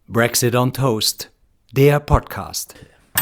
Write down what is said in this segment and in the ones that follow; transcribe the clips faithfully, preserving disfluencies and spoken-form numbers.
Brexit on Toast, der Podcast.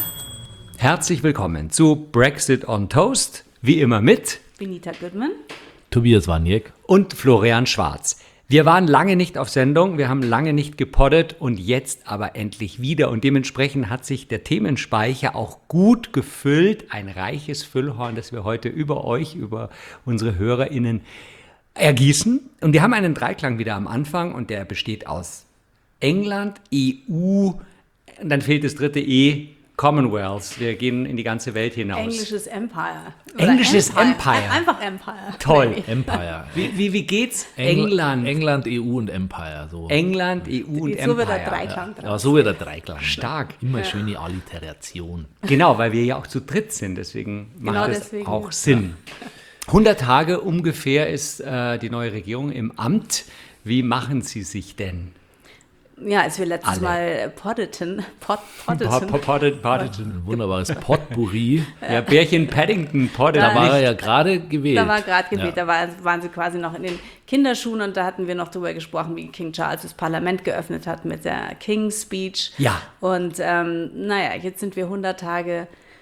Herzlich willkommen zu Brexit on Toast, wie immer mit Benita Goodman, Tobias Waniek und Florian Schwarz. Wir waren lange nicht auf Sendung, wir haben lange nicht gepoddet und jetzt aber endlich wieder. Und dementsprechend hat sich der Themenspeicher auch gut gefüllt. Ein reiches Füllhorn, das wir heute über euch, über unsere HörerInnen ergießen. Und wir haben einen Dreiklang wieder am Anfang und der besteht aus England, E U, und dann fehlt das dritte E, Commonwealth. Wir gehen in die ganze Welt hinaus. Englisches Empire. Oder Englisches Empire. Empire. Einfach Empire. Toll. Empire. Wie, wie, wie geht's? Engl- England. England, E U und Empire. So. England, E U und So Empire. wird der Dreiklang draus. Ja, so wird der Dreiklang. Stark. Immer schöne Alliteration. Genau, weil wir ja auch zu dritt sind, deswegen macht Genau das deswegen. auch Sinn. hundert Tage ungefähr ist äh, die neue Regierung im Amt. Wie machen sie sich denn? Ja, als wir letztes Alle. Mal poddeten, pod, poddeten, Po- po- Poddet, poddet. Ein wunderbares Potpourri. Ja, Bärchen Paddington poddet. Da war er ja gerade gewählt. da war gerade gewählt, Ja. da war, waren sie quasi noch in den Kinderschuhen und da hatten wir noch drüber gesprochen, wie King Charles das Parlament geöffnet hat mit der King's Speech. Ja. Und ähm, naja, jetzt sind wir hundert Tage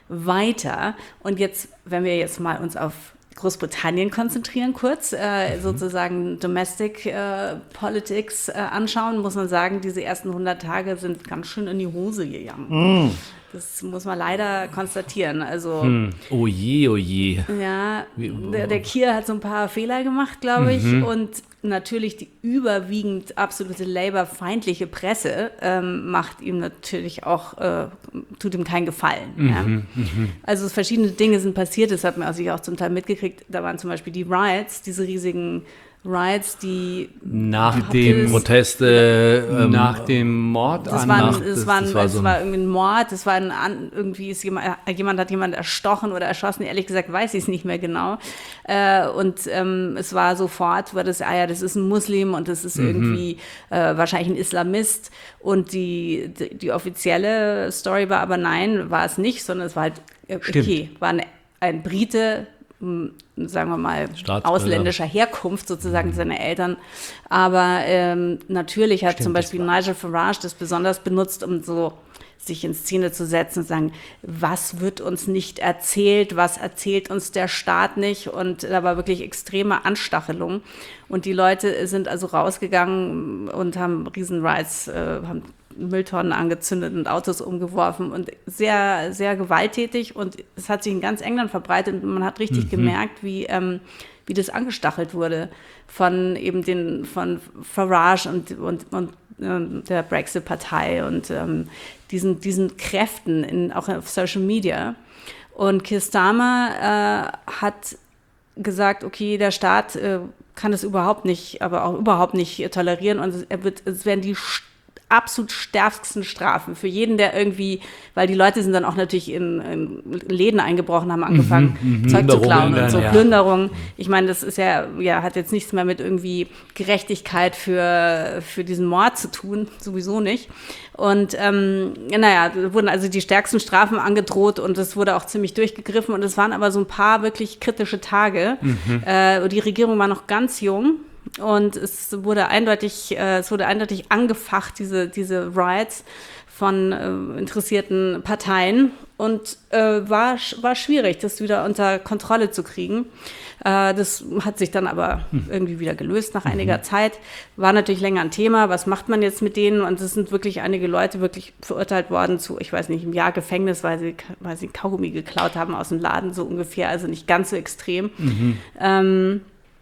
weiter und jetzt, wenn wir jetzt mal uns auf Großbritannien konzentrieren, kurz, äh, sozusagen Domestic äh, Politics äh, anschauen, muss man sagen, diese ersten hundert Tage sind ganz schön in die Hose gegangen. Mm. Das muss man leider konstatieren. Also, Hm. Oh je, oh je. ja, der, der Keir hat so ein paar Fehler gemacht, glaube ich, Mhm. und natürlich die überwiegend absolute Labour-feindliche Presse ähm, macht ihm natürlich auch, äh, tut ihm keinen Gefallen. Mhm, Ja. Also verschiedene Dinge sind passiert, das hat man sich auch zum Teil mitgekriegt. Da waren zum Beispiel die Riots, diese riesigen Riots, die Nach Habt dem, ihr das- Proteste. Ähm, nach dem Mord Das an... war, Nacht ein, es ist- war, ein, das war es so ein- war irgendwie ein Mord, es war ein, an- irgendwie ist jemand, jemand hat jemand erstochen oder erschossen, ehrlich gesagt weiß ich es nicht mehr genau. Äh, und ähm, es war sofort, war das, ah ja, das ist ein Muslim und das ist irgendwie äh, wahrscheinlich ein Islamist. Und die, die, die offizielle Story war aber nein, war es nicht, sondern es war halt, äh, okay, war ein, ein Brite, m, sagen wir mal, Staatsbürger. ausländischer Herkunft sozusagen, seine Eltern. Aber ähm, natürlich hat Stimmt, zum das Beispiel Nigel Farage das besonders benutzt, um so sich in Szene zu setzen und sagen, was wird uns nicht erzählt, was erzählt uns der Staat nicht, und da war wirklich extreme Anstachelung und die Leute sind also rausgegangen und haben Riesenrides, äh, haben Mülltonnen angezündet und Autos umgeworfen und sehr, sehr gewalttätig, und es hat sich in ganz England verbreitet und man hat richtig gemerkt, wie, ähm, wie das angestachelt wurde von eben den, von Farage und, und, und ähm, der Brexit-Partei und ähm, diesen, diesen Kräften in, auch auf Social Media. Und Keir Starmer äh, hat gesagt, okay, der Staat äh, kann es überhaupt nicht, aber auch überhaupt nicht äh, tolerieren, und es, er wird, es werden die st- absolut stärksten Strafen für jeden, der irgendwie, weil die Leute sind dann auch natürlich in, in Läden eingebrochen, haben angefangen, Mhm, Zeug zu Plünderungen klauen und dann, so, ja. Plünderung. Ich meine, das ist ja, ja, hat jetzt nichts mehr mit irgendwie Gerechtigkeit für, für diesen Mord zu tun, sowieso nicht. Und ähm, naja, wurden also die stärksten Strafen angedroht und es wurde auch ziemlich durchgegriffen, und es waren aber so ein paar wirklich kritische Tage. Mhm. Äh, die Regierung war noch ganz jung. Und es wurde eindeutig, äh, es wurde eindeutig angefacht, diese, diese Riots von äh, interessierten Parteien. Und äh, war, war schwierig, das wieder unter Kontrolle zu kriegen. Äh, das hat sich dann aber irgendwie wieder gelöst nach einiger Zeit. War natürlich länger ein Thema. Was macht man jetzt mit denen? Und es sind wirklich einige Leute wirklich verurteilt worden zu, ich weiß nicht, einem Jahr Gefängnis, weil sie, weil sie Kaugummi geklaut haben aus dem Laden, so ungefähr. Also nicht ganz so extrem. Mhm. Ähm,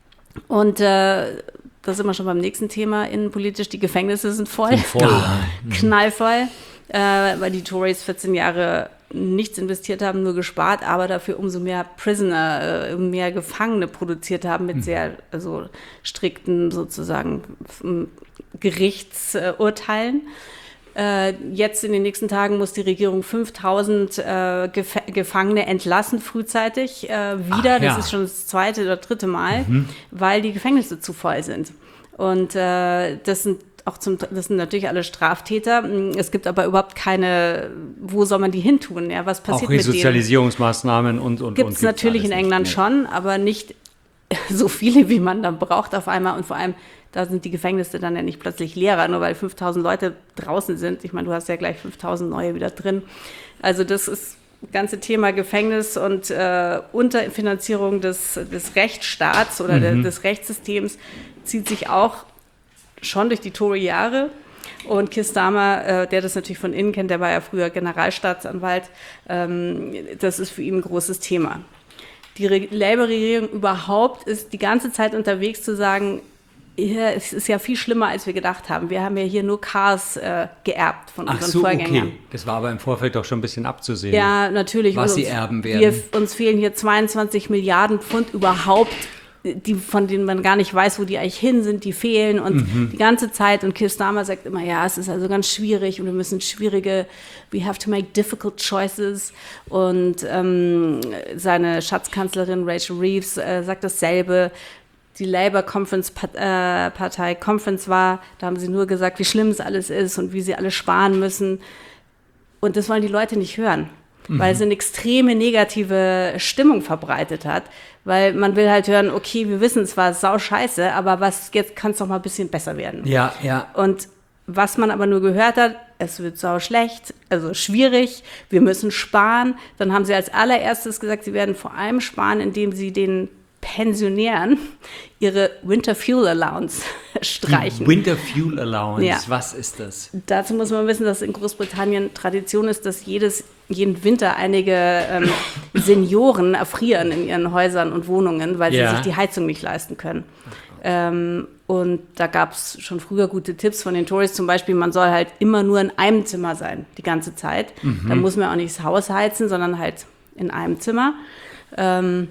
Und äh, da sind wir schon beim nächsten Thema, innenpolitisch, die Gefängnisse sind voll, Voll, ja. knallvoll, äh, weil die Tories vierzehn Jahre nichts investiert haben, nur gespart, aber dafür umso mehr Prisoner, äh, mehr Gefangene produziert haben mit sehr also strikten sozusagen f- Gerichtsurteilen. Äh, jetzt in den nächsten Tagen muss die Regierung fünftausend äh, Gef- Gefangene entlassen, frühzeitig äh, wieder. Ach, ja. Das ist schon das zweite oder dritte Mal, weil die Gefängnisse zu voll sind. Und äh, das sind auch zum, das sind natürlich alle Straftäter. Es gibt aber überhaupt keine, wo soll man die hin tun? Ja, was passiert Auch mit denen? Resozialisierungsmaßnahmen und, und, Gibt und es natürlich in alles England nicht. schon, aber nicht so viele, wie man dann braucht auf einmal. Und vor allem, Da sind die Gefängnisse dann ja nicht plötzlich leerer, nur weil fünftausend Leute draußen sind. Ich meine, du hast ja gleich fünftausend neue wieder drin. Also das ist das ganze Thema Gefängnis und äh, Unterfinanzierung des, des Rechtsstaats oder mhm. de, des Rechtssystems zieht sich auch schon durch die Tory-Jahre. Und Keir Starmer, äh, der das natürlich von innen kennt, der war ja früher Generalstaatsanwalt, ähm, das ist für ihn ein großes Thema. Die Re- Labour-Regierung überhaupt ist die ganze Zeit unterwegs zu sagen, ja, es ist ja viel schlimmer, als wir gedacht haben. Wir haben ja hier nur Chaos äh, geerbt von Ach unseren so, Vorgängern. okay. Das war aber im Vorfeld doch schon ein bisschen abzusehen. Ja, natürlich. Was Und sie uns, erben werden. Wir, uns fehlen hier zweiundzwanzig Milliarden Pfund überhaupt, die, von denen man gar nicht weiß, wo die eigentlich hin sind, die fehlen und mhm. die ganze Zeit. Und Keir Starmer sagt immer, ja, es ist also ganz schwierig und wir müssen schwierige, we have to make difficult choices. Und ähm, seine Schatzkanzlerin Rachel Reeves äh, sagt dasselbe. Die Labour Conference, äh, Partei Conference war, da haben sie nur gesagt, wie schlimm es alles ist und wie sie alle sparen müssen. Und das wollen die Leute nicht hören, mhm. weil es eine extreme negative Stimmung verbreitet hat. Weil man will halt hören, okay, wir wissen zwar, es ist sau scheiße, aber was, jetzt kann es doch mal ein bisschen besser werden. Ja, ja. Und was man aber nur gehört hat, es wird sau schlecht, also schwierig, wir müssen sparen. Dann haben sie als allererstes gesagt, sie werden vor allem sparen, indem sie den Pensionären ihre Winter Fuel Allowance streichen. Die Winter Fuel Allowance, ja. Was ist das? Dazu muss man wissen, dass in Großbritannien Tradition ist, dass jedes, jeden Winter einige ähm, Senioren erfrieren in ihren Häusern und Wohnungen, weil ja. sie sich die Heizung nicht leisten können. Ähm, und da gab es schon früher gute Tipps von den Tories, zum Beispiel, man soll halt immer nur in einem Zimmer sein, die ganze Zeit. Mhm. Da muss man auch nicht das Haus heizen, sondern halt in einem Zimmer. Ähm,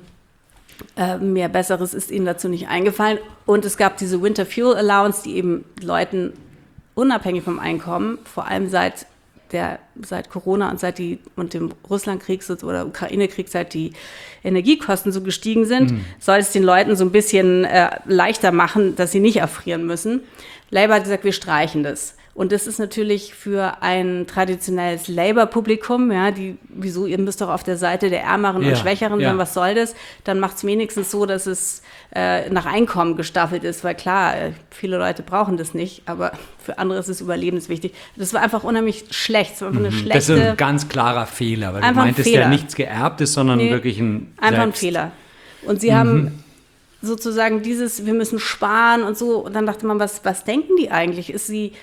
Äh, mehr Besseres ist ihnen dazu nicht eingefallen. Und es gab diese Winter Fuel Allowance, die eben Leuten unabhängig vom Einkommen, vor allem seit, der, seit Corona und seit die, und dem Russlandkrieg oder Ukraine-Krieg, seit die Energiekosten so gestiegen sind, mhm. soll es den Leuten so ein bisschen äh, leichter machen, dass sie nicht erfrieren müssen. Labour hat gesagt, wir streichen das. Und das ist natürlich für ein traditionelles Labour-Publikum, ja, die, wieso, ihr müsst doch auf der Seite der Ärmeren ja, und Schwächeren ja. sein, was soll das? Dann macht es wenigstens so, dass es äh, nach Einkommen gestaffelt ist, weil klar, äh, viele Leute brauchen das nicht, aber für andere ist es überlebenswichtig. Das war einfach unheimlich schlecht, es war einfach eine mhm. schlechte... Das ist ein ganz klarer Fehler, weil einfach du meintest ein Fehler. ja nichts Geerbtes, sondern nee, wirklich ein einfach selbst. ein Fehler. Und sie mhm. haben sozusagen dieses, wir müssen sparen und so, und dann dachte man, was, was denken die eigentlich? Ist sie...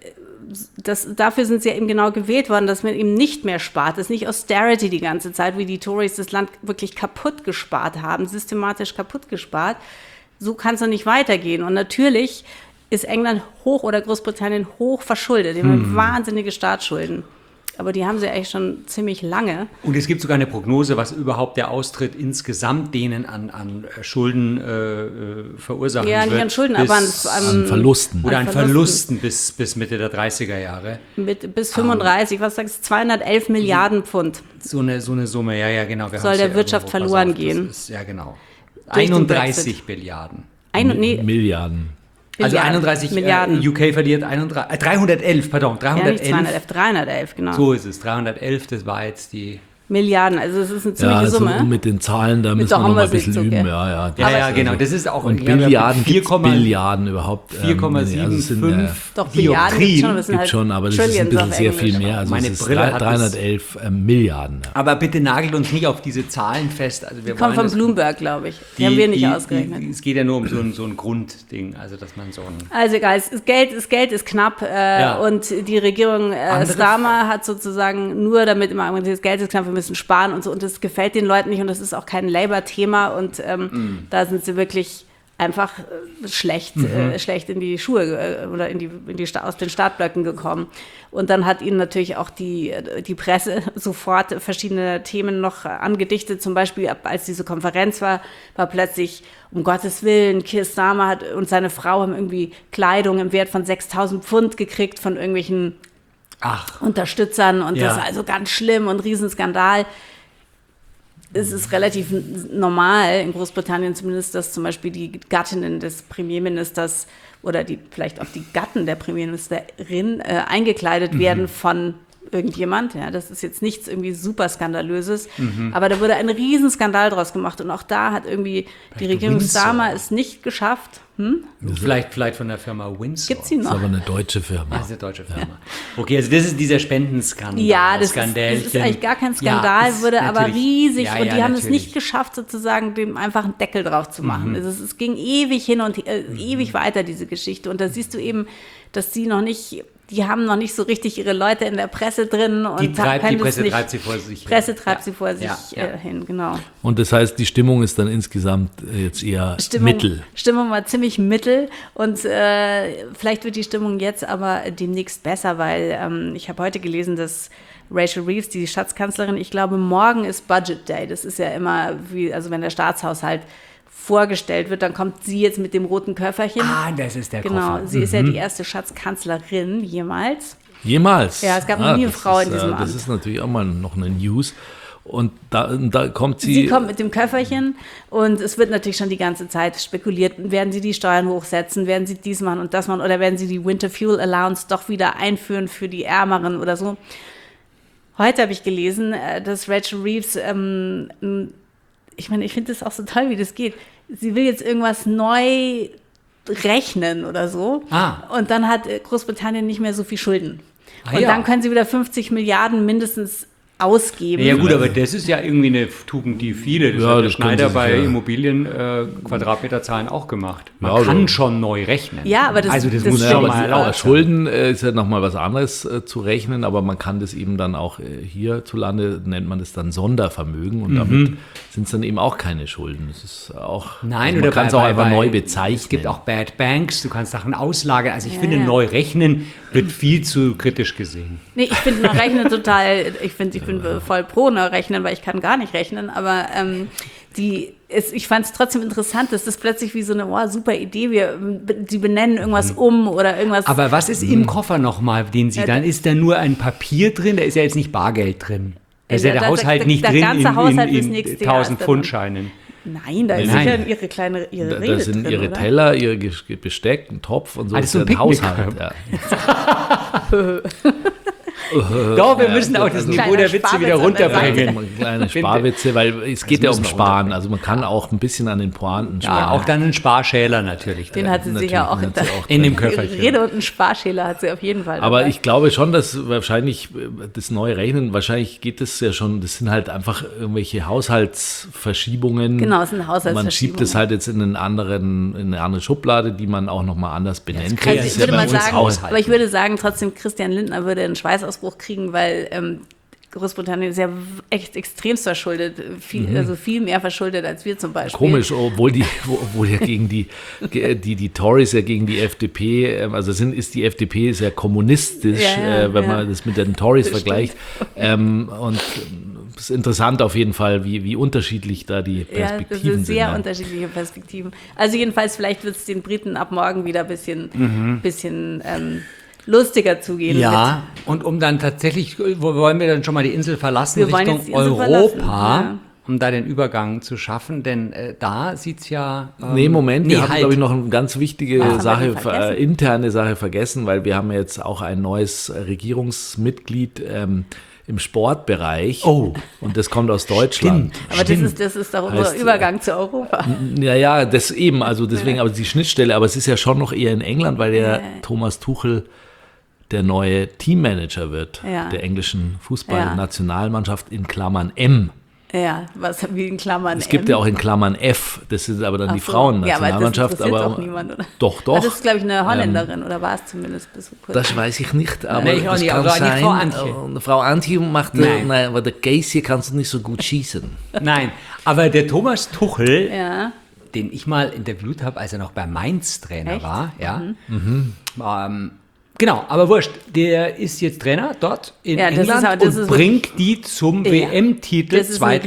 Das, dafür sind sie ja eben genau gewählt worden, dass man eben nicht mehr spart. Das ist nicht Austerity die ganze Zeit, wie die Tories das Land wirklich kaputt gespart haben, systematisch kaputt gespart. So kann es doch nicht weitergehen. Und natürlich ist England hoch oder Großbritannien hoch verschuldet. Die haben hm. wahnsinnige Staatsschulden. Aber die haben sie eigentlich schon ziemlich lange. Und es gibt sogar eine Prognose, was überhaupt der Austritt insgesamt denen an, an Schulden äh, verursachen ja, wird. Ja, nicht an Schulden, aber an, an, an Verlusten. Oder an an Verlusten, Verlusten bis, bis Mitte der dreißiger Jahre. Mit, bis fünfunddreißig, um, was sagst du, zweihundertelf Milliarden Pfund. So eine, so eine Summe, ja, ja, genau. Wir soll der ja Wirtschaft verloren gehen. Ist, ja, genau. Durch einunddreißig Milliarden. Ein, nee, Milliarden. Also einunddreißig Milliarden. Äh, U K verliert einunddreißig, äh, dreihundertelf, pardon, dreihundertelf. Ja, nicht zweihundertelf, dreihundertelf, genau. So ist es, dreihundertelf, das war jetzt die... Milliarden, also es ist eine ziemliche ja, also Summe. Mit den Zahlen, da mit müssen wir noch mal ein bisschen so, üben. okay. Ja, ja, ja, ja genau, das ist auch... Und ja, Billiarden, vier, Billiarden überhaupt. vier Komma sieben fünf Doch, Billiarden gibt schon, gibt halt schon, aber das ist ein bisschen sehr viel mehr. Also meine es ist Brille hat dreihundertelf äh, Milliarden. Ja. Aber bitte nagelt uns nicht auf diese Zahlen fest. Also wir die kommen von Bloomberg, glaube ich. Die, die haben wir nicht die, ausgerechnet. Die, es geht ja nur um so ein, so ein Grundding, also dass man so ein... Also egal, es ist Geld, das Geld ist knapp äh, ja. und die Regierung äh, Starmer hat sozusagen nur damit immer gesagt, das Geld ist knapp, wir müssen sparen und so, und das gefällt den Leuten nicht und das ist auch kein Labour-Thema und ähm, mm. da sind sie wirklich einfach äh, schlecht, mhm. äh, schlecht in die Schuhe äh, oder in die, in die Sta- aus den Startblöcken gekommen. Und dann hat ihnen natürlich auch die, die Presse sofort verschiedene Themen noch angedichtet. Zum Beispiel, als diese Konferenz war, war plötzlich, um Gottes Willen, Keir Starmer hat und seine Frau haben irgendwie Kleidung im Wert von sechstausend Pfund gekriegt von irgendwelchen Ach. Unterstützern und Ja. das ist also ganz schlimm und Riesenskandal. Es ist relativ normal, in Großbritannien zumindest, dass zum Beispiel die Gattinnen des Premierministers oder die vielleicht auch die Gatten der Premierministerin äh, eingekleidet mhm. werden von irgendjemand, ja, das ist jetzt nichts irgendwie super Skandalöses, mhm. aber da wurde ein Riesenskandal draus gemacht und auch da hat irgendwie vielleicht die Regierung Starmer es nicht geschafft. Hm? Vielleicht, vielleicht von der Firma Windsor. Gibt's die noch? Das ist aber eine deutsche Firma. Das ist eine deutsche Firma. Ja. Okay, also das ist dieser Spendenskandal. Ja, das, ist, das ist eigentlich gar kein Skandal, ja, wurde aber riesig ja, und die ja, haben natürlich. es nicht geschafft, sozusagen dem einfach einen Deckel drauf zu machen. Mhm. Also es, es ging ewig hin und äh, mhm. ewig weiter, diese Geschichte. Und da siehst du eben, dass sie noch nicht... Die haben noch nicht so richtig ihre Leute in der Presse drin. Und die, treibt, die Presse nicht, treibt sie vor sich hin. Presse treibt ja. sie vor sich ja, ja. Äh, hin, genau. Und das heißt, die Stimmung ist dann insgesamt jetzt eher Stimmung, mittel. Stimmung war ziemlich mittel und äh, vielleicht wird die Stimmung jetzt aber demnächst besser, weil ähm, ich habe heute gelesen, dass Rachel Reeves, die Schatzkanzlerin, ich glaube, morgen ist Budget Day. Das ist ja immer, wie, also wenn der Staatshaushalt vorgestellt wird, dann kommt sie jetzt mit dem roten Köfferchen. Ah, das ist der genau, Koffer. Genau, sie mhm. ist ja die erste Schatzkanzlerin jemals. Jemals? Ja, es gab noch ah, nie eine Frau ist, in diesem äh, Amt. Das ist natürlich auch mal noch eine News. Und da, da kommt sie... Sie kommt mit dem Köfferchen und es wird natürlich schon die ganze Zeit spekuliert, werden sie die Steuern hochsetzen, werden sie dies machen und das machen oder werden sie die Winter Fuel Allowance doch wieder einführen für die Ärmeren oder so. Heute habe ich gelesen, dass Rachel Reeves, ähm, ich meine, ich finde das auch so toll, wie das geht. Sie will jetzt irgendwas neu rechnen oder so. Ah. Und dann hat Großbritannien nicht mehr so viel Schulden. Ah, und ja. dann können sie wieder fünfzig Milliarden mindestens ausgeben. Ja gut, aber das ist ja irgendwie eine Tugend, die viele, das ja, hat der das Schneider bei ja. Immobilien äh, Quadratmeterzahlen auch gemacht. Man ja, kann oder? schon neu rechnen. Ja, aber das, also das, das muss ja, schon aber mal auch Schulden äh, ist ja nochmal was anderes äh, zu rechnen, aber man kann das eben dann auch äh, hierzulande, nennt man das dann Sondervermögen und mhm. damit sind es dann eben auch keine Schulden. Das ist auch, Nein, also man kann es auch einfach bei, neu bezeichnen. Es gibt auch Bad Banks, du kannst Sachen auslagern. Also ich ja, finde, ja. neu rechnen wird viel zu kritisch gesehen. Nee, ich finde neu rechnen total, ich finde, ich bin voll pro neu rechnen, weil ich kann gar nicht rechnen, aber ähm, die ist, ich fand es trotzdem interessant, dass das plötzlich wie so eine oh, super Idee, wir, sie benennen irgendwas um oder irgendwas. Aber was ist im Koffer nochmal, den Sie ja, dann, ist da nur ein Papier drin, da ist ja jetzt nicht Bargeld drin. Da ist ja der, der Haushalt der, nicht der, der drin Haushalt in, in, in tausend Pfundscheinen. Nein, da ist Nein. sicher ihre kleine ihre da, Rede da sind drin, ihre oder? Teller, ihr Besteck, ein Topf und so. Ah, das ist so ein Haushalt. Ja. Doch, wir müssen auch das also Niveau der Witze wieder runterbringen. Kleine Sparwitze, weil es geht ja um Sparen. Also man kann auch ein bisschen an den Pointen sparen. Ja, auch dann einen Sparschäler natürlich. Den hat sie natürlich sicher auch, in, auch in dem Köfferchen. Rede und einen Sparschäler hat sie auf jeden Fall. Aber dabei. ich glaube schon, dass wahrscheinlich das neue Rechnen, wahrscheinlich geht es ja schon, das sind halt einfach irgendwelche Haushaltsverschiebungen. Genau, es sind Haushaltsverschiebungen. Man schiebt es halt jetzt in, einen anderen, in eine andere Schublade, die man auch nochmal anders benennt. Also ich würde mal sagen, aber ich würde sagen, trotzdem Christian Lindner würde einen Schweißausbruch kriegen, weil ähm, Großbritannien ist ja echt extremst verschuldet, viel, mhm. also viel mehr verschuldet als wir zum Beispiel. Komisch, obwohl die, obwohl ja gegen die, die, die Tories ja gegen die F D P, also sind, ist die F D P sehr kommunistisch, ja, ja, äh, wenn ja. man das mit den Tories das vergleicht. Ähm, und es ist interessant auf jeden Fall, wie, wie unterschiedlich da die Perspektiven sind. Ja, das sind sehr ja. unterschiedliche Perspektiven. Also jedenfalls, vielleicht wird es den Briten ab morgen wieder ein bisschen, mhm. bisschen ähm, lustiger zugehen. Ja, mit. Und um dann tatsächlich, wo wollen wir dann schon mal die Insel verlassen, wir Richtung Insel Europa, ja. um da den Übergang zu schaffen, denn äh, da sieht es ja... Ähm, nee, Moment, nee, wir haben, halt. glaube ich, noch eine ganz wichtige ah, Sache, äh, interne Sache vergessen, weil wir haben jetzt auch ein neues Regierungsmitglied ähm, im Sportbereich. Oh. Und das kommt aus Deutschland. Stimmt. Aber das ist, das ist doch unser heißt, Übergang zu Europa. Ja, ja, das eben, also deswegen, aber die Schnittstelle, aber es ist ja schon noch eher in England, weil der ja. Thomas Tuchel der neue Teammanager wird, ja. der englischen Fußballnationalmannschaft in Klammern M. Ja, was wie in Klammern Es M? gibt ja auch in Klammern F, das ist aber dann Ach die so. Frauennationalmannschaft. Ja, aber das aber doch niemand, oder? Doch, doch. Das ist, glaube ich, eine Holländerin, ähm, oder war es zumindest bis vor kurzem? Das weiß ich nicht, aber nee, das nicht, kann aber sein. Frau Antje. Uh, Frau Antje macht, nein. nein, aber der Casey kannst du nicht so gut schießen. Nein, aber der Thomas Tuchel, ja. den ich mal interviewt habe, als er noch bei Mainz Trainer Echt? war, ja, mhm. ähm, genau, aber wurscht, der ist jetzt Trainer dort in ja, England ist, und ist bringt die zum ja, W M-Titel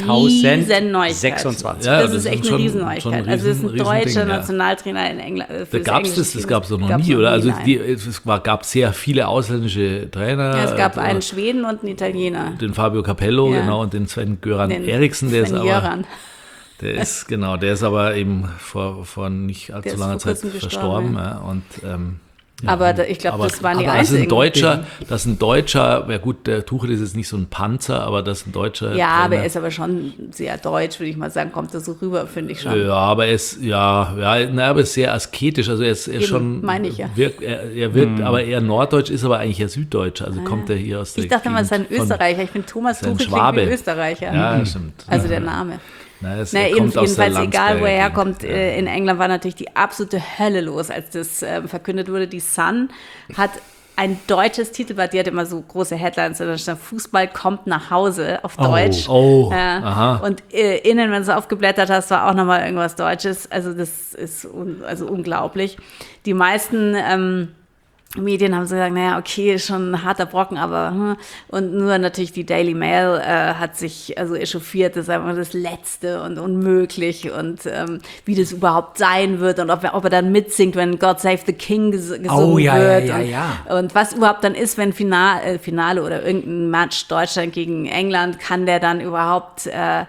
zweitausendsechsundzwanzig. Ja, das, das ist echt eine Riesenneuigkeit. Also das ist ein deutscher Nationaltrainer in England. Da gab es das, das gab es doch noch nie, oder? Also die, es war, gab sehr viele ausländische Trainer. Ja, es gab äh, einen Schweden und einen Italiener. Den Fabio Capello, ja. genau, und den Sven-Göran Eriksson, der Sven ist aber... Der ist, genau, der ist aber eben vor, vor nicht allzu langer Zeit verstorben. Ja. Und ähm, aber da, ich glaube, das waren die aber einzigen. Das ein Deutscher, das ein Deutscher, ja gut, der Tuchel ist jetzt nicht so ein Panzer, aber das ist ein Deutscher. Ja, Trainer. aber er ist aber schon sehr deutsch, würde ich mal sagen, kommt er so rüber, finde ich schon. Ja, aber er ist, ja, ja, na, aber ist sehr asketisch, also er ist, er ist schon, meine ich ja. Wirkt, er, er wirkt hm. aber eher norddeutsch, ist aber eigentlich eher süddeutsch, also ah, kommt er hier aus der Ich dachte immer, es ist ein Österreicher, ich finde Thomas Tuchel klingt wie Österreicher. Ja, stimmt. Also der Name. Na, es, naja, kommt jedenfalls egal, wo er herkommt, ja. äh, in England war natürlich die absolute Hölle los, als das äh, verkündet wurde. Die Sun hat ein deutsches Titelblatt, die hat immer so große Headlines, da stand Fußball kommt nach Hause auf Deutsch. Oh, oh äh, aha. Und äh, innen, wenn du es aufgeblättert hast, war auch nochmal irgendwas Deutsches. Also das ist un- also unglaublich. Die meisten ähm, Medien haben so gesagt, naja, okay, ist schon ein harter Brocken, aber hm. Und nur natürlich die Daily Mail äh, hat sich also echauffiert, das ist einfach das Letzte und unmöglich und ähm, wie das überhaupt sein wird und ob er, ob er dann mitsingt, wenn God Save the King ges- gesungen oh, ja, wird ja, ja, und, ja. und was überhaupt dann ist, wenn Finale, äh, Finale oder irgendein Match Deutschland gegen England, kann der dann überhaupt äh,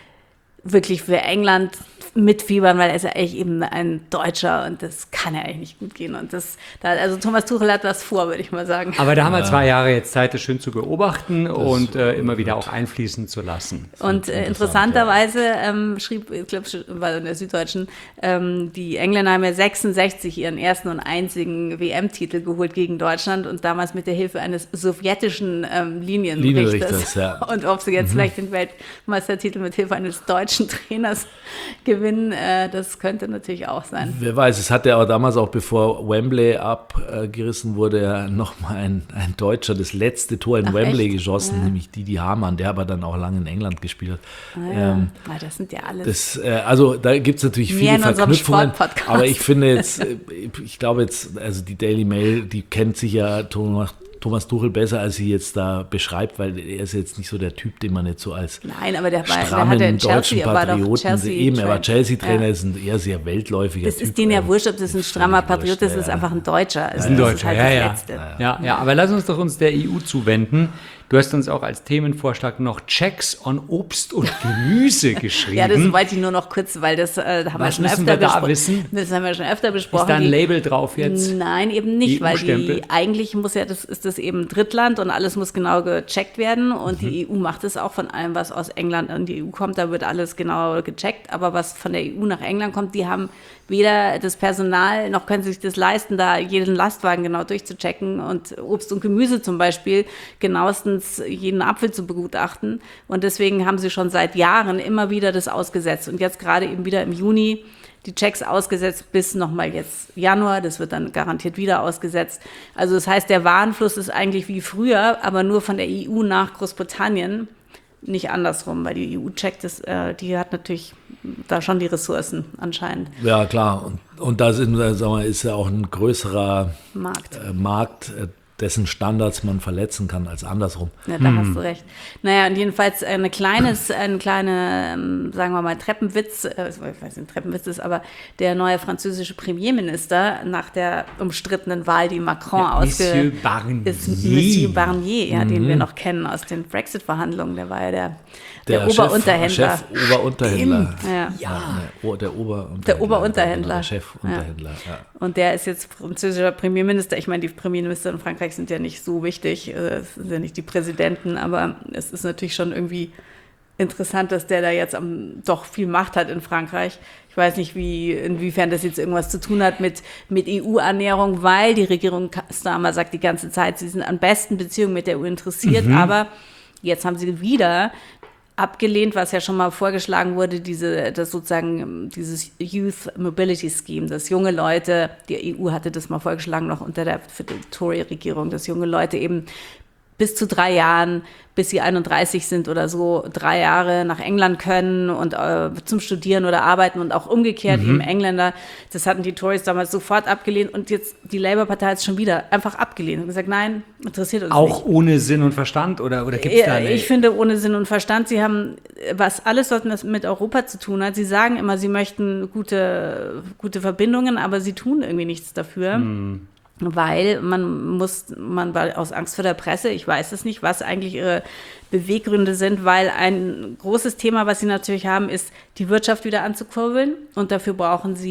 wirklich für England mitfiebern, weil er ist ja eigentlich eben ein Deutscher und das kann ja eigentlich nicht gut gehen. Und das, da, also Thomas Tuchel hat was vor, würde ich mal sagen. Aber da haben wir zwei Jahre jetzt Zeit, das schön zu beobachten das und äh, immer wieder auch einfließen zu lassen. Und äh, interessanterweise ähm, schrieb, ich glaube, war in der Süddeutschen, ähm, die Engländer haben ja sechsundsechzig ihren ersten und einzigen W M-Titel geholt gegen Deutschland und damals mit der Hilfe eines sowjetischen ähm, Linienrichters. Linienrichters, ja. Und ob sie jetzt mhm. vielleicht den Weltmeistertitel mit Hilfe eines deutschen Trainers gewinnen, äh, das könnte natürlich auch sein. Wer weiß, es hat ja auch damals, auch bevor Wembley abgerissen wurde, ja nochmal ein, ein Deutscher das letzte Tor in Ach, Wembley echt? geschossen, ja. nämlich Didi Hamann, der aber dann auch lange in England gespielt hat. Ah, ja. ähm, ah, das sind ja alles. Das, äh, also da gibt es natürlich viele Verknüpfungen, aber ich finde jetzt, ich glaube jetzt, also die Daily Mail, die kennt sich ja Thomas Thomas Tuchel besser, als sie jetzt da beschreibt, weil er ist jetzt nicht so der Typ, den man jetzt so als Nein, aber der, war, strammen der hatte in deutschen Chelsea, war Patrioten, doch Chelsea eben, er war Chelsea-Trainer, ja. ist ein eher sehr weltläufiger das Typ. Das ist denen ja wurscht, ob das ein strammer Patriot ist, das ist einfach ein Deutscher. Das ist ein Deutscher, halt ja, das ja. Letzte. Ja, ja. ja, aber lass uns doch uns der E U zuwenden. Du hast uns auch als Themenvorschlag noch Checks on Obst und Gemüse geschrieben. Ja, das wollte ich nur noch kurz, weil das äh, haben Was wir schon öfter besprochen. Das haben wir schon öfter besprochen. Ist da ein Label drauf jetzt? Nein, eben nicht, weil die eigentlich muss ja, das ist das eben Drittland und alles muss genau gecheckt werden und mhm. die E U macht es auch von allem, was aus England in die E U kommt, da wird alles genau gecheckt, aber was von der E U nach England kommt, die haben weder das Personal, noch können sie sich das leisten, da jeden Lastwagen genau durchzuchecken und Obst und Gemüse zum Beispiel genauestens jeden Apfel zu begutachten. Und deswegen haben sie schon seit Jahren immer wieder das ausgesetzt. Und jetzt gerade eben wieder im Juni die Checks ausgesetzt bis nochmal jetzt Januar. Das wird dann garantiert wieder ausgesetzt. Also das heißt, der Warenfluss ist eigentlich wie früher, aber nur von der E U nach Großbritannien. Nicht andersrum, weil die E U checkt es, äh, die hat natürlich da schon die Ressourcen anscheinend. Ja, klar. Und, und da sind, sagen wir, ist ja auch ein größerer Markt, äh, Markt äh, dessen Standards man verletzen kann als andersrum. Ja, da hm. hast du recht. Naja, und jedenfalls eine kleines, ein kleiner, sagen wir mal, Treppenwitz, äh, ich weiß nicht, Treppenwitz ist, aber der neue französische Premierminister nach der umstrittenen Wahl, die Macron ja, ausge... Barnier. ist Monsieur Barnier, ja, mhm. den wir noch kennen aus den Brexit-Verhandlungen, der war ja der, der, der Chef, Oberunterhändler. Chef Oberunterhändler. Ja. Ja. ja. Der Oberunterhändler. Der Oberunterhändler. Der Chefunterhändler, ja. ja. Und der ist jetzt französischer Premierminister. Ich meine, die Premierminister in Frankreich sind ja nicht so wichtig, es sind ja nicht die Präsidenten, aber es ist natürlich schon irgendwie interessant, dass der da jetzt am, doch viel Macht hat in Frankreich. Ich weiß nicht, wie, inwiefern das jetzt irgendwas zu tun hat mit, mit E U-Annäherung, weil die Regierung Starmer sagt die ganze Zeit, sie sind an besten Beziehungen mit der E U interessiert, mhm. aber jetzt haben sie wieder abgelehnt, was ja schon mal vorgeschlagen wurde, diese, das sozusagen dieses Youth Mobility Scheme, dass junge Leute, die E U hatte das mal vorgeschlagen, noch unter der Tory-Regierung, dass junge Leute eben bis zu drei Jahren, bis sie einunddreißig sind oder so, drei Jahre nach England können und äh, zum Studieren oder Arbeiten und auch umgekehrt mhm. eben Engländer. Das hatten die Tories damals sofort abgelehnt und jetzt die Labour-Partei hat es schon wieder einfach abgelehnt und gesagt, nein, interessiert uns auch nicht. Auch ohne Sinn und Verstand oder, oder gibt es da eine? Ich finde ohne Sinn und Verstand. Sie haben, was alles, was mit Europa zu tun hat, sie sagen immer, sie möchten gute, gute Verbindungen, aber sie tun irgendwie nichts dafür. Mhm. Weil man muss, man war aus Angst vor der Presse, ich weiß es nicht, was eigentlich ihre Beweggründe sind, weil ein großes Thema, was sie natürlich haben, ist, die Wirtschaft wieder anzukurbeln und dafür brauchen sie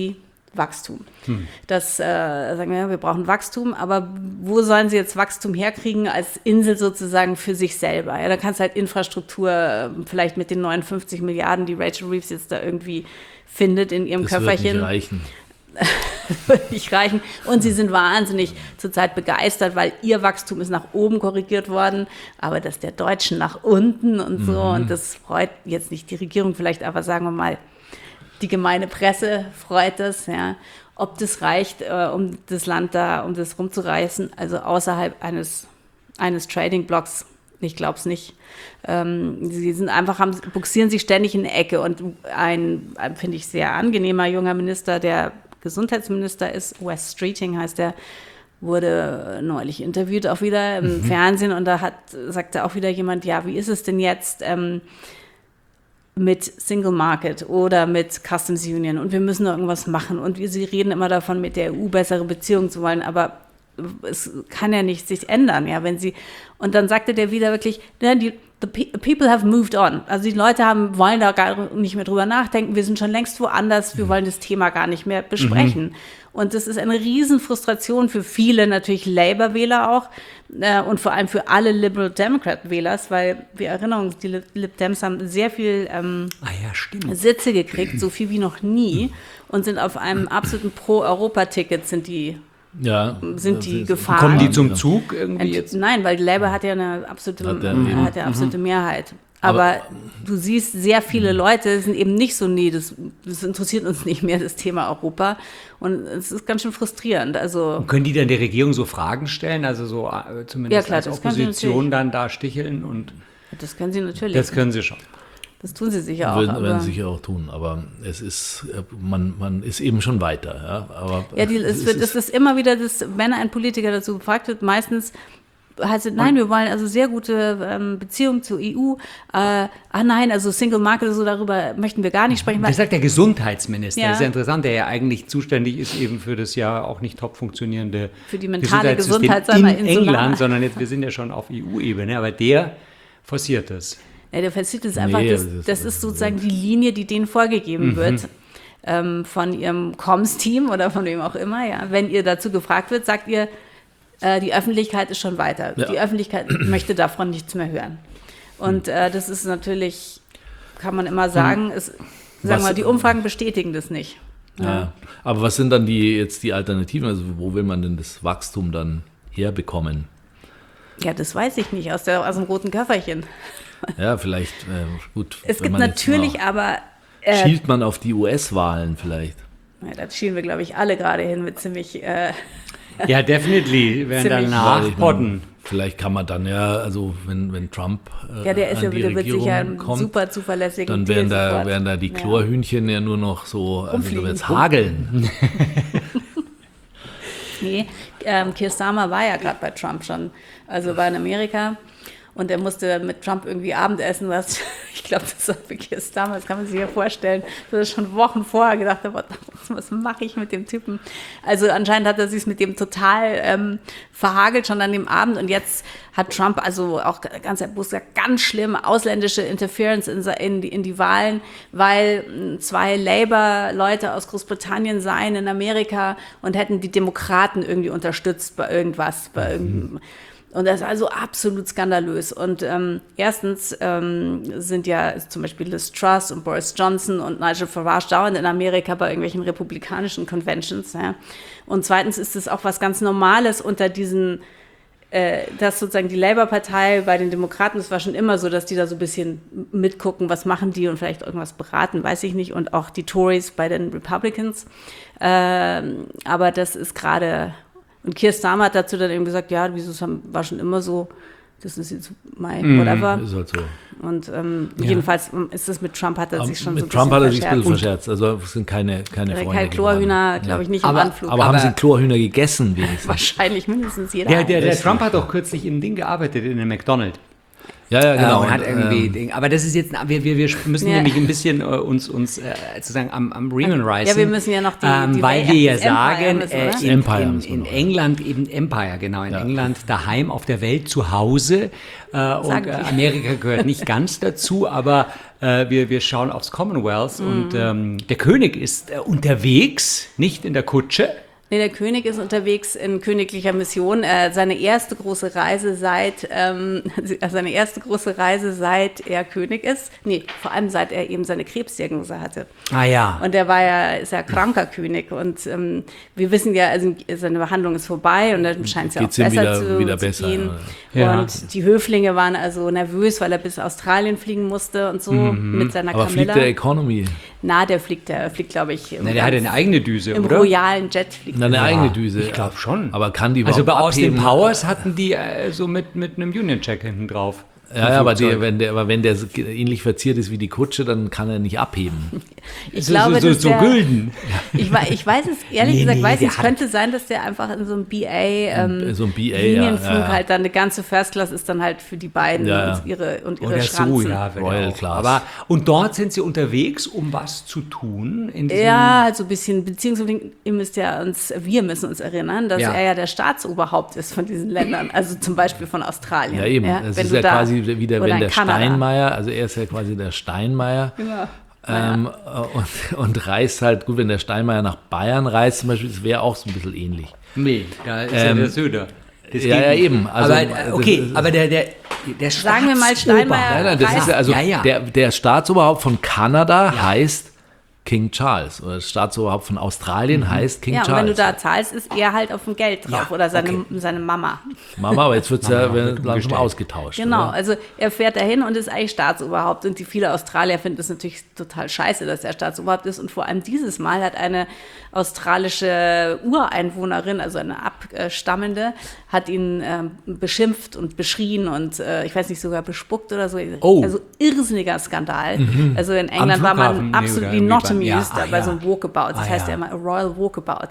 Wachstum. Hm. Das äh, sagen wir, wir brauchen Wachstum, aber wo sollen sie jetzt Wachstum herkriegen als Insel sozusagen für sich selber? Ja, da kannst du halt Infrastruktur, vielleicht mit den neunundfünfzig Milliarden, die Rachel Reeves jetzt da irgendwie findet in ihrem das Köfferchen. Wird nicht reichen. Wird nicht reichen. Und sie sind wahnsinnig zurzeit begeistert, weil ihr Wachstum ist nach oben korrigiert worden, aber das der Deutschen nach unten und so. Mhm. Und das freut jetzt nicht die Regierung, vielleicht aber sagen wir mal, die gemeine Presse freut das, ja. Ob das reicht, äh, um das Land da, um das rumzureißen, also außerhalb eines, eines Trading-Blocks, ich glaube es nicht. Ähm, sie sind einfach, haben, buxieren sich ständig in eine Ecke und ein, ein finde ich, sehr angenehmer junger Minister, der Gesundheitsminister ist, Wes Streeting heißt der, wurde neulich interviewt auch wieder im mhm. Fernsehen und da hat, sagte auch wieder jemand, ja, wie ist es denn jetzt, ähm, mit Single Market oder mit Customs Union und wir müssen noch irgendwas machen und wir, sie reden immer davon, mit der E U bessere Beziehungen zu wollen, aber es kann ja nicht sich ändern, ja, wenn sie, und dann sagte der wieder wirklich, ja, die the people have moved on, also die Leute haben, wollen da gar nicht mehr drüber nachdenken, wir sind schon längst woanders, wir wollen das Thema gar nicht mehr besprechen. Mhm. Und das ist eine Riesenfrustration für viele, natürlich Labour-Wähler auch äh, und vor allem für alle Liberal Democrat-Wählers, weil wir erinnern uns, die Lib Dems haben sehr viel ähm, ah ja, stimmt. Sitze gekriegt, so viel wie noch nie und sind auf einem absoluten Pro-Europa-Ticket sind die Ja, sind die gefahren. Kommen die zum Zug irgendwie jetzt? Nein, weil die Labour hat ja eine absolute, hat der, äh, hat ja absolute mhm. Mehrheit. Aber, Aber du siehst, sehr viele Leute sind eben nicht so, nee, das, das interessiert uns nicht mehr, das Thema Europa. Und es ist ganz schön frustrierend. Also, und können die dann der Regierung so Fragen stellen? Also so äh, zumindest ja, klar, als Opposition dann da sticheln? Und das können sie natürlich. Das können sie schon. Das tun sie sicher auch. Würden, werden sie sicher auch tun, aber es ist, man, man ist eben schon weiter. Ja, aber ja die, es, es, wird, es ist immer wieder, das, wenn ein Politiker dazu gefragt wird, meistens heißt es, nein, wir wollen also sehr gute ähm, Beziehungen zur E U. Äh, ah nein, also Single Market, so darüber möchten wir gar nicht sprechen. Das sagt der Gesundheitsminister, ja. Das ist ja interessant, der ja eigentlich zuständig ist eben für das ja auch nicht top funktionierende für die mentale Gesundheit seiner in England, sondern jetzt, wir sind ja schon auf E U-Ebene, aber der forciert das. Ja, der forciert das einfach, nee, das, das ist sozusagen die Linie, die denen vorgegeben mhm. wird. Ähm, von ihrem Comms-Team oder von wem auch immer. Ja. Wenn ihr dazu gefragt wird, sagt ihr, die Öffentlichkeit ist schon weiter. Ja. Die Öffentlichkeit möchte davon nichts mehr hören. Und äh, das ist natürlich, kann man immer sagen, ist, sagen wir, die Umfragen bestätigen das nicht. Ja. Ja. Aber was sind dann die jetzt die Alternativen? Also wo will man denn das Wachstum dann herbekommen? Ja, das weiß ich nicht, aus, der, aus dem roten Köfferchen. Ja, vielleicht, äh, gut. Es gibt natürlich aber... Äh, schielt man auf die U S-Wahlen vielleicht? Ja, da schielen wir, glaube ich, alle gerade hin mit ziemlich... Äh, Ja, definitiv, werden dann nachpotten. Vielleicht kann man dann ja, also wenn, wenn Trump äh, ja, der ist an ja, die der wird Regierung sicher ein kommt, super zuverlässiger dann werden da, werden da die Chlorhühnchen ja, ja nur noch so, also da wird es hageln. Nee, ähm, Keir Starmer war ja gerade bei Trump schon, also war in Amerika. Und er musste dann mit Trump irgendwie Abendessen, was, ich glaube, das war für Keir Starmer, das kann man sich ja vorstellen, dass er schon Wochen vorher gedacht hat, was mache ich mit dem Typen? Also anscheinend hat er sich mit dem total ähm, verhagelt schon an dem Abend und jetzt hat Trump also auch ganz erbost ganz schlimm ausländische Interference in, in, die, in die Wahlen, weil zwei Labour-Leute aus Großbritannien seien in Amerika und hätten die Demokraten irgendwie unterstützt bei irgendwas, bei irgendeinem. Und das ist also absolut skandalös. Und ähm, erstens ähm, sind ja zum Beispiel Liz Truss und Boris Johnson und Nigel Farage dauernd in Amerika bei irgendwelchen republikanischen Conventions. Ja. Und zweitens ist es auch was ganz Normales unter diesen, äh, dass sozusagen die Labour-Partei bei den Demokraten, es war schon immer so, dass die da so ein bisschen mitgucken, was machen die und vielleicht irgendwas beraten, weiß ich nicht. Und auch die Tories bei den Republicans. Äh, aber das ist gerade... Und Keir Starmer hat dazu dann eben gesagt, ja, wieso war schon immer so, das ist jetzt mein whatever. Mm, ist halt so. Und ähm, ja. jedenfalls ist das mit Trump, hat er sich schon mit so ein Trump hat er sich verscherzt. ein bisschen verscherzt, also es sind keine, keine Freunde Kein Chlorhühner, glaube ich, nicht aber, im Anflug. Aber, aber haben sie Chlorhühner gegessen wenigstens? Wahrscheinlich mindestens jeder. Der, der, der Trump hat doch kürzlich im Ding gearbeitet, in einem McDonald's. Ja, ja, genau. Äh, und hat Und, irgendwie, ähm, Ding. Aber das ist jetzt, wir, wir, wir müssen Ja. nämlich ein bisschen äh, uns, uns äh, sozusagen am, am Riemen reißen. Ja, wir müssen ja noch die- ähm, die weil Way- wir ja das Empire sagen, müssen, äh, oder? in, Empire in, müssen wir in noch, ja. England eben Empire, genau, in Ja. England daheim, auf der Welt, zu Hause. Äh, und Sagen äh, die. Amerika gehört nicht ganz dazu, aber äh, wir, wir schauen aufs Commonwealth Mhm. und ähm, der König ist äh, unterwegs, nicht in der Kutsche. Nee, der König ist unterwegs in königlicher Mission. Äh, seine erste große Reise seit ähm, seine erste große Reise seit er König ist. Nee, vor allem seit er eben seine Krebsdiagnose hatte. Ah ja. Und er war ja, ist ja kranker König. Und ähm, wir wissen ja, also seine Behandlung ist vorbei und dann scheint es ja auch Geht's ihm besser wieder- zu, wieder zu besser, gehen. ja. Und die Höflinge waren also nervös, weil er bis Australien fliegen musste und so mit seiner aber fliegt Camilla. der Economy? Na, der fliegt, der fliegt, glaube ich, im, Na, der hat eine eigene Düse, im oder? royalen Jet fliegt. Na, eine Ja, eigene Düse. ich glaub schon. Aber kann die Also überhaupt bei Austin abheben? Powers hatten die äh, so mit, mit einem Union-Check hinten drauf. Ja, ja, aber, die, wenn der, aber wenn der so ähnlich verziert ist wie die Kutsche, dann kann er nicht abheben. Ich so, glaube, so, so, dass so der, Gülden. Ich, wei- ich weiß es, ehrlich Nee, gesagt, nee, weiß der ich, es hat- könnte sein, dass der einfach in so einem B A, ähm, So ein B A, ja, Linienflug ja, ja. halt dann eine ganze First Class ist dann halt für die beiden Ja, ja. und ihre, und ihre Oder Schranzen. so, ja. wenn Royal auch. Class. Aber, und dort sind sie unterwegs, um was zu tun? In diesem, Ja, halt so ein bisschen, beziehungsweise ihr müsst ja uns, wir müssen uns erinnern, dass Ja. er ja der Staatsoberhaupt ist von diesen Ländern, also zum Beispiel von Australien. Ja, eben. Das wenn ist du ja da- quasi wieder, oder wenn in der Kanada. Steinmeier, also er ist ja quasi der Steinmeier. Genau. Ähm, und, und reist halt, gut, wenn der Steinmeier nach Bayern reist zum Beispiel, das wäre auch so ein bisschen ähnlich. Nee, da ist Ähm, ja der Söder. Das ja, geht ja, nicht. eben. Also, aber, äh, das okay, ist- aber der, der, der Sagen wir mal, Staatsoberhaupt- Steinmeier- Nein, nein, das Reist- ist ja, also Ja, ja. Der, der Staatsoberhaupt von Kanada heißt King Charles. Oder das Staatsoberhaupt von Australien heißt King Ja, und Charles. wenn du da zahlst, ist er halt auf dem Geld drauf Ja, oder seine, okay. seine Mama. Mama, aber jetzt wird es ja Mama wird langsam umgestellt. ausgetauscht. Genau, Oder? also er fährt dahin und ist eigentlich Staatsoberhaupt. Und die viele Australier finden es natürlich total scheiße, dass er Staatsoberhaupt ist. Und vor allem dieses Mal hat eine australische Ureinwohnerin, also eine Abstammende, hat ihn ähm, beschimpft und beschrien und äh, ich weiß nicht, sogar bespuckt oder so. Oh. Also irrsinniger Skandal. Also in Am England war Flughafen, man nee, absolut oder irgendwie not beim- ja, amused ah, bei ja. so einem Walkabout. Das Ah, heißt ja. ja immer a Royal Walkabout.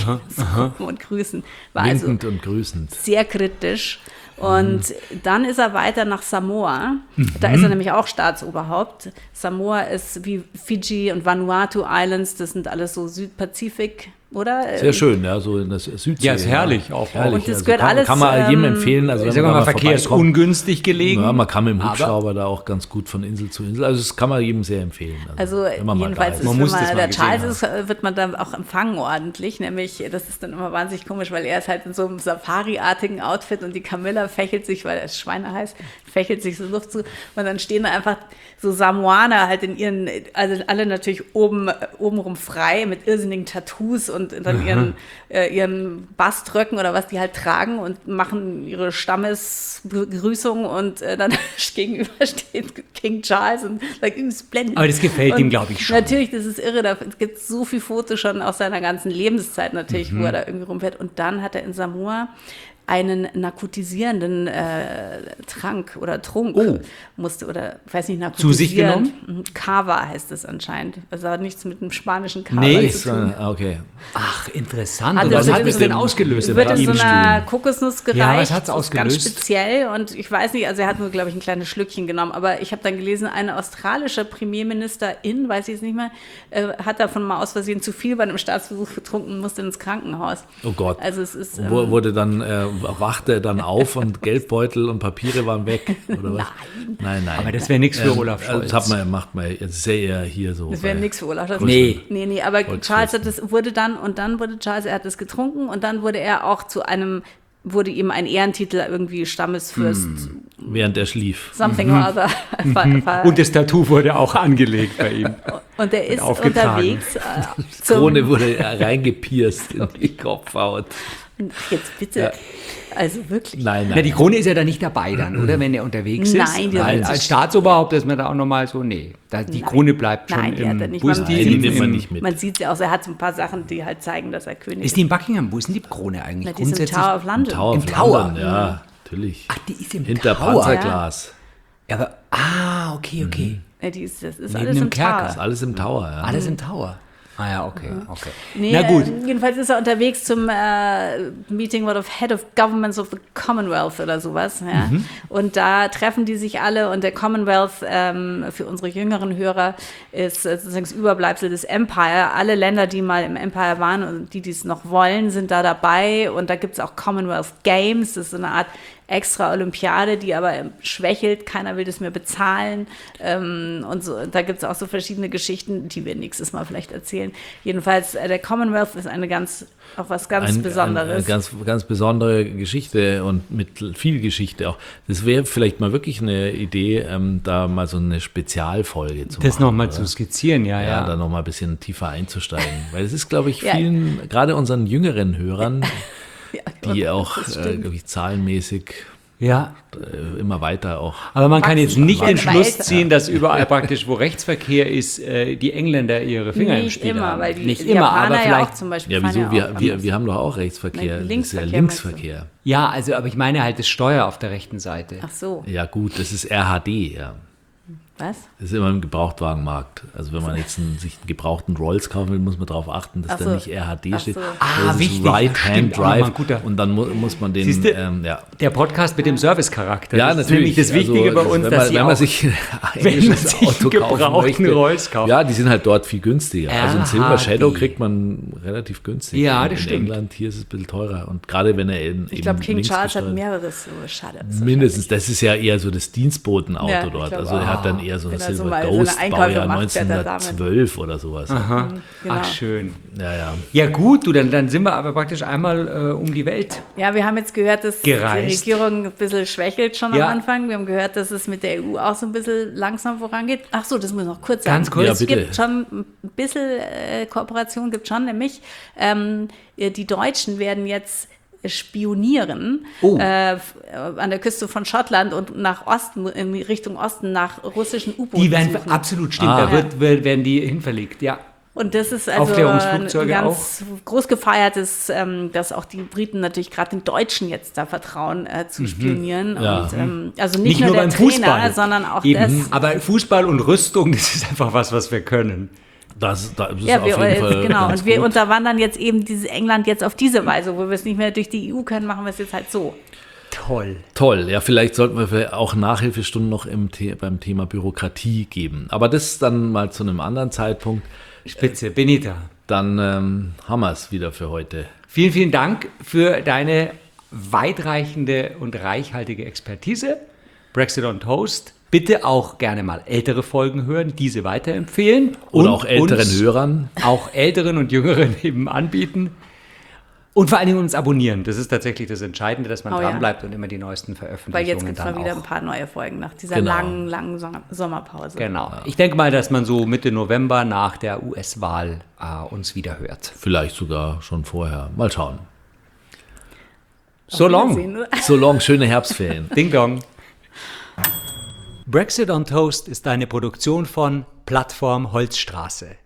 So, und grüßen. War also Winkend und grüßend. sehr kritisch. Und dann ist er weiter nach Samoa. Da Mhm. ist er nämlich auch Staatsoberhaupt. Samoa ist wie Fiji und Vanuatu Islands, das sind alles so Südpazifik, oder? Sehr schön, ja, so in der Südsee. Ja, ist herrlich auch. Herrlich, Und das also gehört kann, alles, Kann man jedem ähm, empfehlen. Also wenn Sagen wir man mal, da vorbeikommt. verkehrsungünstig gelegen. Ja, man kann mit dem aber- Hubschrauber da auch ganz gut von Insel zu Insel. Also das kann man jedem sehr empfehlen. Also wenn man mal da jedenfalls ist. ist, Man wenn muss man das mal der gesehen Charles ist, wird man dann auch empfangen ordentlich. Nämlich, das ist dann immer wahnsinnig komisch, weil er ist halt in so einem Safari-artigen Outfit und die Camilla fächelt sich, weil er ist schweineheiß, fächelt sich so Luft zu. Und dann stehen da einfach so Samoaner halt in ihren, also alle natürlich oben obenrum frei mit irrsinnigen Tattoos und dann ihren, äh, ihren Baströcken oder was die halt tragen und machen ihre Stammesbegrüßung und äh, dann gegenüber steht King Charles und sagt, like, splendid. Aber das gefällt Und ihm, glaube ich, schon. Natürlich, das ist irre. Da gibt es so viele Fotos schon aus seiner ganzen Lebenszeit natürlich, Mhm. wo er da irgendwie rumfährt. Und dann hat er in Samoa einen narkotisierenden äh, Trank oder Trunk Oh. musste oder weiß nicht Zu sich narkotisierend. Mhm. Cava heißt es anscheinend. Also hat nichts mit dem spanischen Cava Nee, zu So, tun. okay. Ach, interessant. Also Und was das hat wird es in denn so- ausgelöst? Wird in so ihm? einer Kokosnuss gereicht. Ja, was hat's Das ist ganz ausgelöst? speziell und ich weiß nicht, also er hat nur, glaube ich, ein kleines Schlückchen genommen, aber ich habe dann gelesen, eine australische Premierministerin, weiß ich jetzt nicht mehr, äh, hat davon mal aus Versehen zu viel bei einem Staatsbesuch getrunken und musste ins Krankenhaus. Oh Gott. Also es ist... Und wo, ähm, wurde dann, äh, wachte er dann auf und Geldbeutel und Papiere waren weg? Oder was? Nein. Nein, nein. Aber das wäre nichts für Olaf Also Scholz. das hat man, macht man jetzt sehr eher hier so. Das wäre bei- nichts für Olaf Scholz. Nee. Nee, nee, aber Volksfesten. Charles hat das, wurde dann, und dann wurde Charles, er hat das getrunken und dann wurde er auch zu einem, wurde ihm ein Ehrentitel irgendwie Stammesfürst, Während er schlief. something or other. ver- ver- Und das Tattoo wurde auch angelegt bei ihm. Und er ist aufgetragen. unterwegs äh, zum, Krone wurde reingepierst in die Kopfhaut. Ach, jetzt bitte. Ja. Also wirklich. Nein, Na, nein. die Krone ist ja da nicht dabei dann, oder? Wenn er unterwegs ist. Nein, die Weil hat- als Staatsoberhaupt ist man da auch nochmal so, nee. Da, die Nein. Krone bleibt schon Nein, die hat er im, nicht. wo ist Man die? Nein, sieht die Im, nimmt man im, nicht mit. Man sieht ja auch, er hat so ein paar Sachen, die halt zeigen, dass er König ist die in Buckingham? Wo ist denn die Krone eigentlich? Na, die ist im Grundsätzlich. Tower of London. Tower Im of Tower. London, ja, natürlich. Ach, die ist im Hinter Tower. Panzerglas. Ja, aber, ah, okay, okay. Ja, die ist, das ist Neben alles dem im Kerker. Das ist Tower. alles im Tower, ja. Alles im Tower. Ah ja, okay, okay. Nee, Na gut. Äh, jedenfalls ist er unterwegs zum äh, Meeting of Head of Governments of the Commonwealth oder sowas. Ja? Mhm. Und da treffen die sich alle und der Commonwealth ähm, für unsere jüngeren Hörer ist äh, sozusagen das Überbleibsel des Empire. Alle Länder, die mal im Empire waren und die, die es noch wollen, sind da dabei. Und da gibt es auch Commonwealth Games. Das ist so eine Art extra Olympiade, die aber schwächelt. Keiner will das mehr bezahlen. Ähm, und so, da gibt es auch so verschiedene Geschichten, die wir nächstes Mal vielleicht erzählen. Jedenfalls, äh, der Commonwealth ist eine ganz, auch was ganz ein, Besonderes. Eine ganz, ganz besondere Geschichte und mit viel Geschichte auch. Das wäre vielleicht mal wirklich eine Idee, ähm, da mal so eine Spezialfolge zu machen. Das nochmal zu skizzieren, ja, ja. Ja, da nochmal ein bisschen tiefer einzusteigen. Weil es ist, glaube ich, vielen, ja. gerade unseren jüngeren Hörern, ja, die auch, äh, glaube ich, zahlenmäßig ja. äh, immer weiter auch. Aber man kann jetzt nicht den Schluss älter. ziehen, dass überall praktisch, wo Rechtsverkehr ist, äh, die Engländer ihre Finger nicht im Spiel immer, haben. Weil die, nicht die immer, Japaner aber ja vielleicht. auch zum Beispiel. Ja, wieso? Ja Wir, auch wir, wir haben doch auch Rechtsverkehr. Nein, das ist ja Linksverkehr, Linksverkehr. Ja, also, aber ich meine halt das Steuer auf der rechten Seite. Ach so. Ja, gut, das ist R H D, ja. Was? Das ist immer im Gebrauchtwagenmarkt. Also wenn man jetzt einen, sich einen gebrauchten Rolls kaufen will, muss man darauf achten, dass Ach da so. nicht R H D Ach steht. so. Ah, das wichtig. ist Right Ja, Hand stimmt. Auch nochmal Drive ein guter- und dann mu muss man den, Siehste, ähm, ja. Der Podcast mit dem Servicecharakter. Ja, das natürlich. ist nämlich das Wichtige Also, bei uns, wenn dass man, sie wenn auch, man sich ein wenn man englisches sich Auto einen kaufen gebrauchten möchte. Rolls kauft. Ja, die sind halt dort viel günstiger. Also ein Silver R H D. Shadow kriegt man relativ günstig. Ja, in, das in stimmt. England, hier ist es ein bisschen teurer. Und gerade wenn er in, Ich glaube, eben King links Charles hat gesteuert- mehrere so Shadows. Mindestens, das ist ja eher so das Dienstbotenauto Ja, ich dort. glaub Also er hat dann eher so ein Wenn er so Silver mal so eine Ghost, Einkäufe Baujahr macht, fährt er damit. neunzehnhundertzwölf oder sowas. Aha. Genau. Ach, schön. Ja, ja. Ja gut, du, dann, dann sind wir aber praktisch einmal äh, um die Welt. Ja, wir haben jetzt gehört, dass Gereist. die Regierung ein bisschen schwächelt schon Ja. am Anfang. Wir haben gehört, dass es mit der E U auch so ein bisschen langsam vorangeht. Ach so, das muss ich noch kurz sagen. Ganz kurz. Es Ja, bitte. gibt schon ein bisschen äh, Kooperation, gibt schon, nämlich ähm, die Deutschen werden jetzt spionieren Oh. äh, an der Küste von Schottland und nach Osten, in Richtung Osten nach russischen U-Booten Die werden suchen. absolut stimmt, Ah. da wird, wird, werden die hinverlegt, ja. Und das ist also ein Aufklärungsflugzeuge ganz groß gefeiertes, ähm, dass auch die Briten natürlich gerade den Deutschen jetzt da vertrauen, äh, zu spionieren. Ja. Und, ähm, also nicht, Nicht nur, nur der beim Trainer, Fußball. sondern auch Eben. das. Aber Fußball und Rüstung, das ist einfach was, was wir können. Das, das ist Ja, auf wir, jeden Fall genau. ganz Und wir gut. unterwandern jetzt eben dieses England jetzt auf diese Weise, wo wir es nicht mehr durch die E U können, machen wir es jetzt halt so. Toll. Toll, ja, vielleicht sollten wir vielleicht auch Nachhilfestunden noch im The beim Thema Bürokratie geben. Aber das dann mal zu einem anderen Zeitpunkt. Spitze, Benita. Dann ähm, haben wir es wieder für heute. Vielen, vielen Dank für deine weitreichende und reichhaltige Expertise. Brexit on Toast. Bitte auch gerne mal ältere Folgen hören, diese weiterempfehlen. Oder und auch älteren uns Hörern. Auch älteren und jüngeren eben anbieten. Und vor allen Dingen uns abonnieren. Das ist tatsächlich das Entscheidende, dass man Oh ja. dranbleibt und immer die neuesten Weil Veröffentlichungen jetzt gibt es dann mal wieder auch. ein paar neue Folgen nach dieser Genau. langen, langen Sommer Sommerpause. Genau. Ich denke mal, dass man so Mitte November nach der U S-Wahl äh, uns wieder hört. Vielleicht sogar schon vorher. Mal schauen. So long. Wiedersehen. So long, schöne Herbstferien. Ding dong. Brexit on Toast ist eine Produktion von Plattform Holzstraße.